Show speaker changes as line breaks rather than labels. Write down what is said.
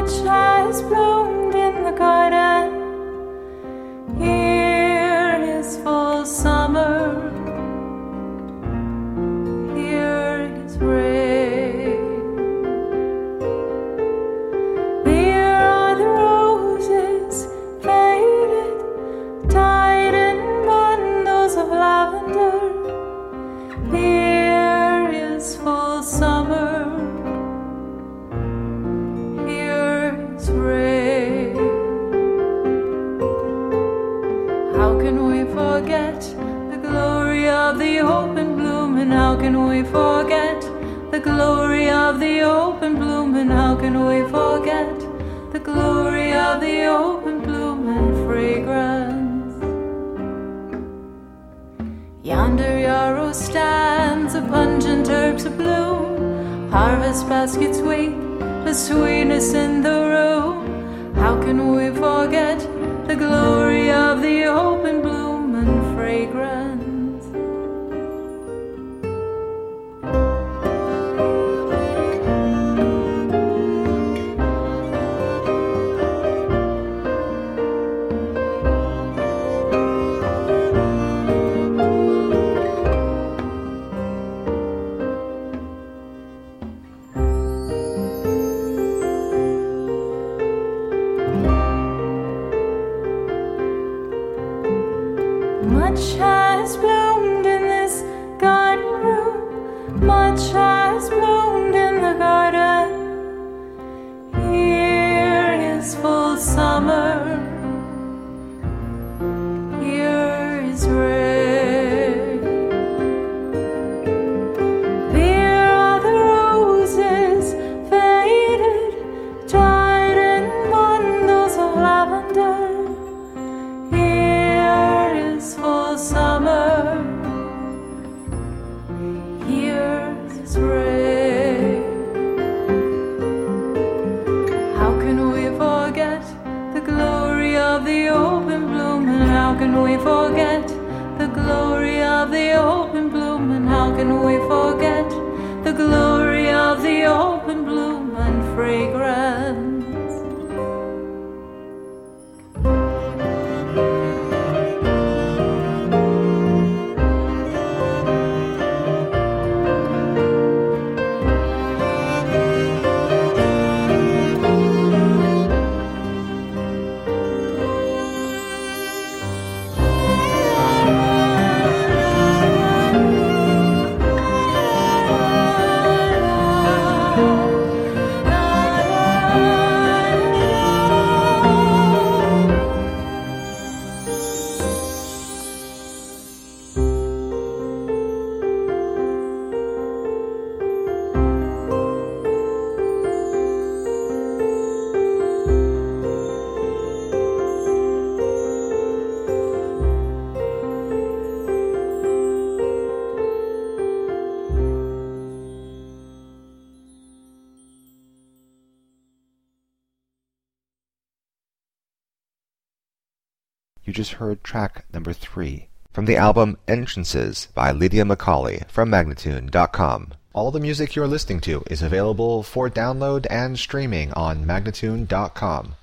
Much has bloomed in the garden. Here is full summer. Here is rain. Here are the roses faded, tied in bundles of lavender. Here is full summer. Here is rain. How can we forget the glory of the open bloom? And how can we forget the glory of the open bloom? And how can we forget the glory of the open bloom and fragrance? Yonder yarrow stands, a pungent herbs abloom. Harvest baskets wait, the sweetness in the room. How can we forget the glory of the open bloom and fragrance? Much has bloomed in this garden room. Much has bloomed in the garden. Here is full summer. Here is rain. Here are the roses faded, tied in bundles of lavender. Full summer, here is rain. How can we forget the glory of the open bloom? And how can we forget the glory of the open bloom? And how can we forget the glory of the open bloom and fragrance?
You just heard track number 3 from the album Entrances by Lydia Macaulay from Magnatune.com. All the music you're listening to is available for download and streaming on Magnatune.com.